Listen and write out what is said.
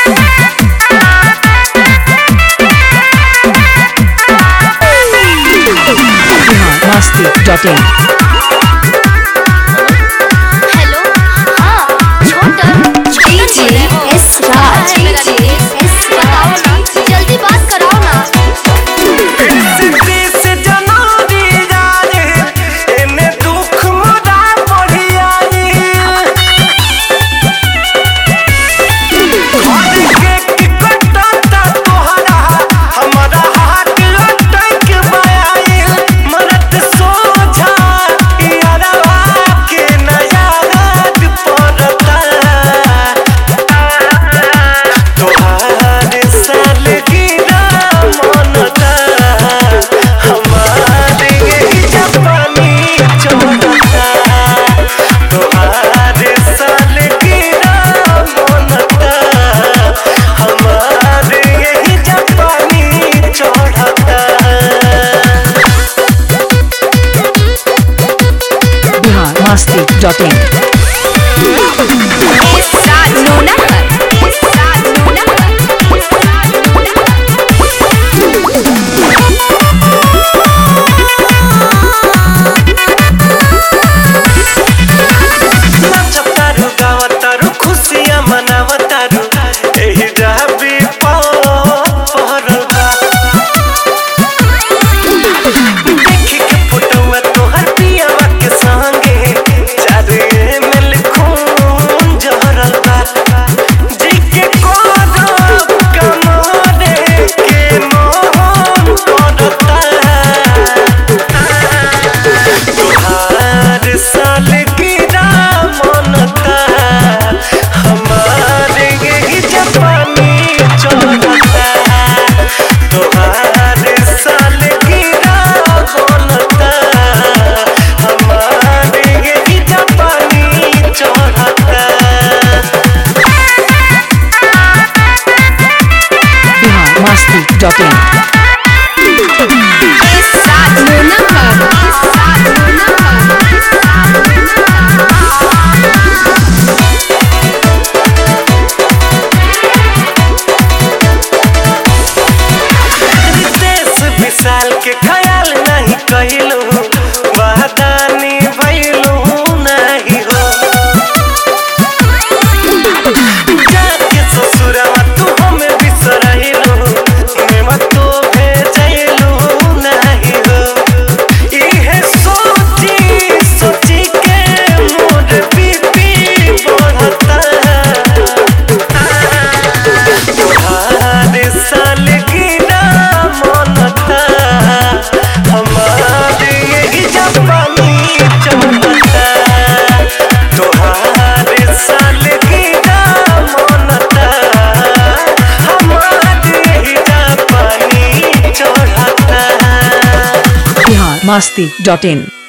masti.in hello हाँ छोटा DJ S राज बताओ ना जल्दी बात कराओ ना masti.in साल के ख्याल नहीं कहिलू वादानी भइलू नहीं हो जाके ससुरवा तू हमें बिसरहिलू मेवा तो भेजलू नहीं हो इहे सोची सोची के मोर बीपी बढ़ता तोहार साल की masti.in